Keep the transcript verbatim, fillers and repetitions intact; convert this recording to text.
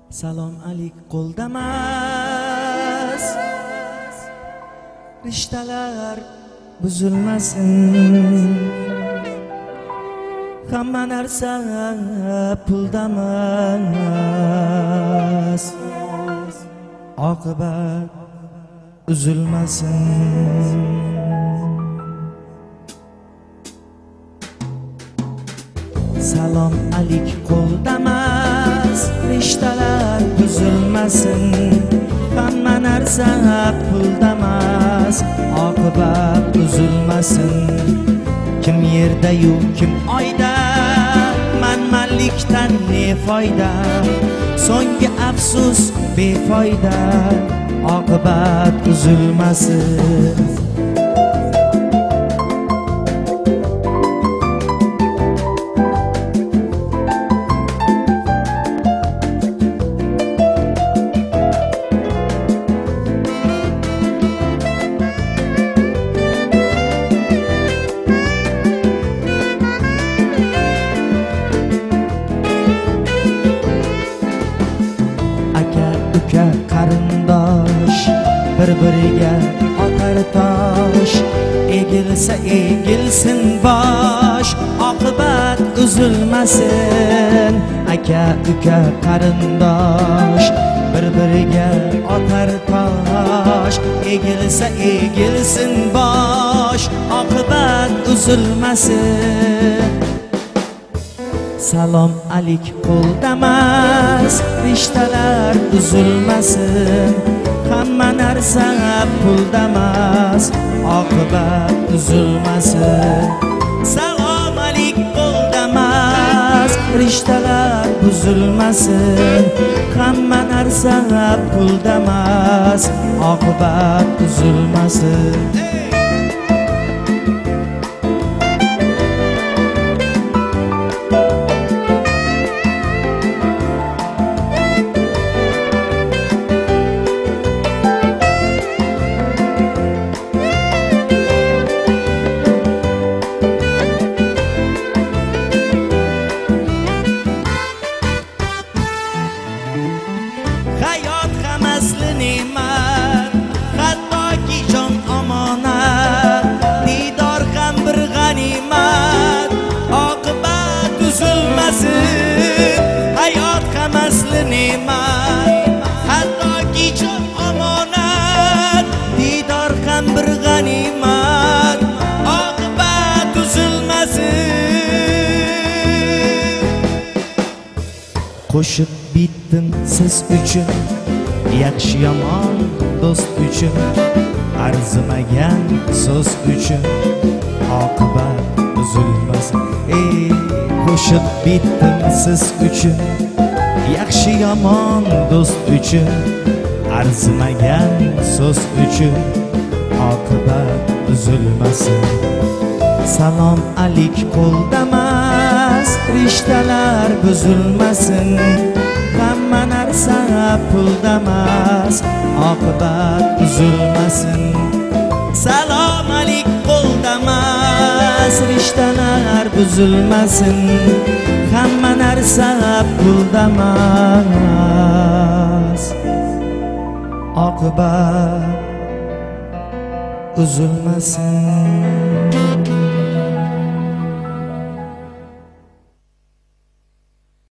Salom alik qo'ldamas, rishtalar buzilmasin, hamma narsa puldamas, oqibat uzilmasin. Salom alik qo'ldamas, rishtalar buzilmasin, hamma narsa puldamas, oqibat uzilmasin. Kim yerda-yu kim oyda, manmanlikdan ne foyda, so'nggi afsus befoyda, oqibat uzilmasin. Uka qarindosh bir-biriga otar tosh, egilsa egilsin bosh, oqibat uzilmasin. Aka uka qarindosh bir-biriga otar tosh, egilsa egilsin bosh, oqibat uzilmasin. Salom alik qo'ldamas, rishtalar uzilmasin, hamma narsa puldamas, oqibat uzilmasin. Salom alik qo'ldamas, rishtalar buzilmasin, hamma narsa puldamas, oqibat uzilmasin. Hayot ham asli ne'mat, hattoki jon omonat, didor ham bir g'animat, oqibat uzilmasin. Hayot ham asli ne'mat, hattoki jon omonat, didor ham bir g'animat, oqibat uzilmasin. Qo'shib bitdim siz uchun, yaxshi yomon do'st uchun, arzimagan so'z uchun, oqibat uzilmasin. Ey, qo'shib bitdim siz uchun, yaxshi yomon do'st uchun, arzimagan so'z uchun, oqibat uzilmasin. Salom alik qo'ldamas, rishtalar buzilmasin, hamma narsa puldamas, oqibat uzilmasin. Salom alik qo'ldamas, rishtalar buzilmasin, hamma narsa puldamas, oqibat uzilmasin.